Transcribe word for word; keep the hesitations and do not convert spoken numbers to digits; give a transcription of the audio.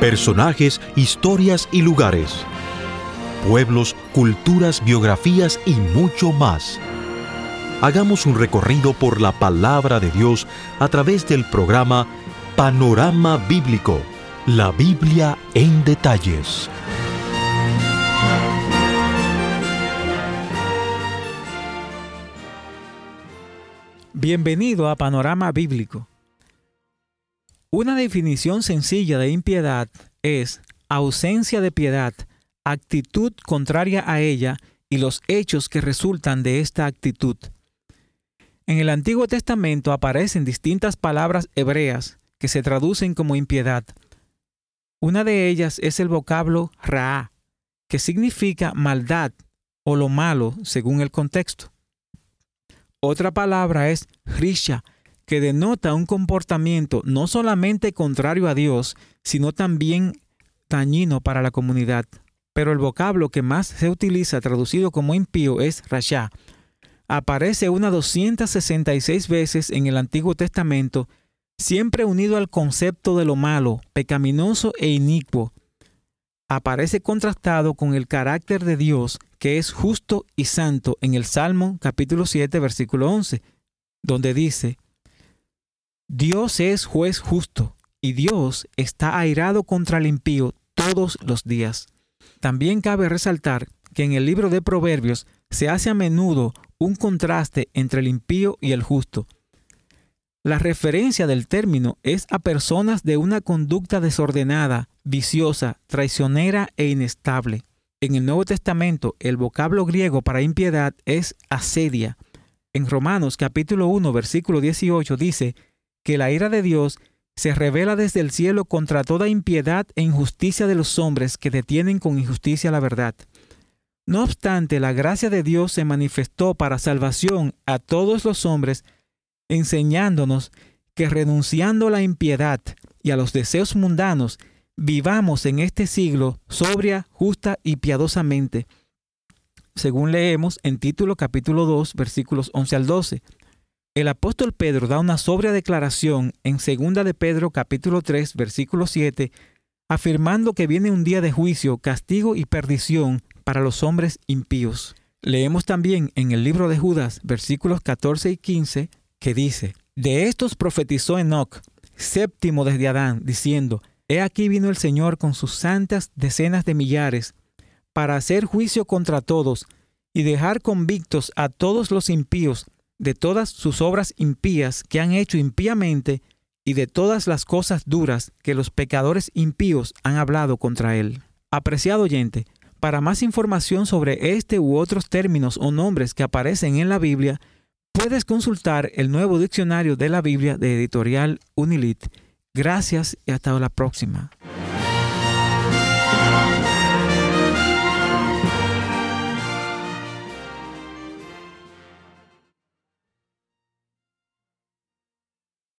Personajes, historias y lugares. Pueblos, culturas, biografías y mucho más. Hagamos un recorrido por la palabra de Dios a través del programa Panorama Bíblico, la Biblia en detalles. Bienvenido a Panorama Bíblico. Una definición sencilla de impiedad es ausencia de piedad, actitud contraria a ella y los hechos que resultan de esta actitud. En el Antiguo Testamento aparecen distintas palabras hebreas que se traducen como impiedad. Una de ellas es el vocablo raá, que significa maldad o lo malo según el contexto. Otra palabra es risha, que denota un comportamiento no solamente contrario a Dios, sino también dañino para la comunidad. Pero el vocablo que más se utiliza traducido como impío es rasha. Aparece unas doscientas sesenta y seis veces en el Antiguo Testamento, siempre unido al concepto de lo malo, pecaminoso e inicuo. Aparece contrastado con el carácter de Dios, que es justo y santo, en el Salmo capítulo siete, versículo once, donde dice: Dios es juez justo, y Dios está airado contra el impío todos los días. También cabe resaltar que en el libro de Proverbios se hace a menudo un contraste entre el impío y el justo. La referencia del término es a personas de una conducta desordenada, viciosa, traicionera e inestable. En el Nuevo Testamento, el vocablo griego para impiedad es asedia. En Romanos capítulo uno, versículo dieciocho dice que la ira de Dios se revela desde el cielo contra toda impiedad e injusticia de los hombres que detienen con injusticia la verdad. No obstante, la gracia de Dios se manifestó para salvación a todos los hombres, enseñándonos que renunciando a la impiedad y a los deseos mundanos, vivamos en este siglo sobria, justa y piadosamente, según leemos en Tito capítulo dos, versículos once al doce. El apóstol Pedro da una sobria declaración en segunda de Pedro capítulo tres, versículo siete, afirmando que viene un día de juicio, castigo y perdición para los hombres impíos. Leemos también en el libro de Judas, versículos catorce y quince, que dice: De estos profetizó Enoc, séptimo desde Adán, diciendo: He aquí vino el Señor con sus santas decenas de millares, para hacer juicio contra todos, y dejar convictos a todos los impíos de todas sus obras impías que han hecho impíamente, y de todas las cosas duras que los pecadores impíos han hablado contra él. Apreciado oyente, para más información sobre este u otros términos o nombres que aparecen en la Biblia, puedes consultar el nuevo diccionario de la Biblia de Editorial Unilit. Gracias y hasta la próxima.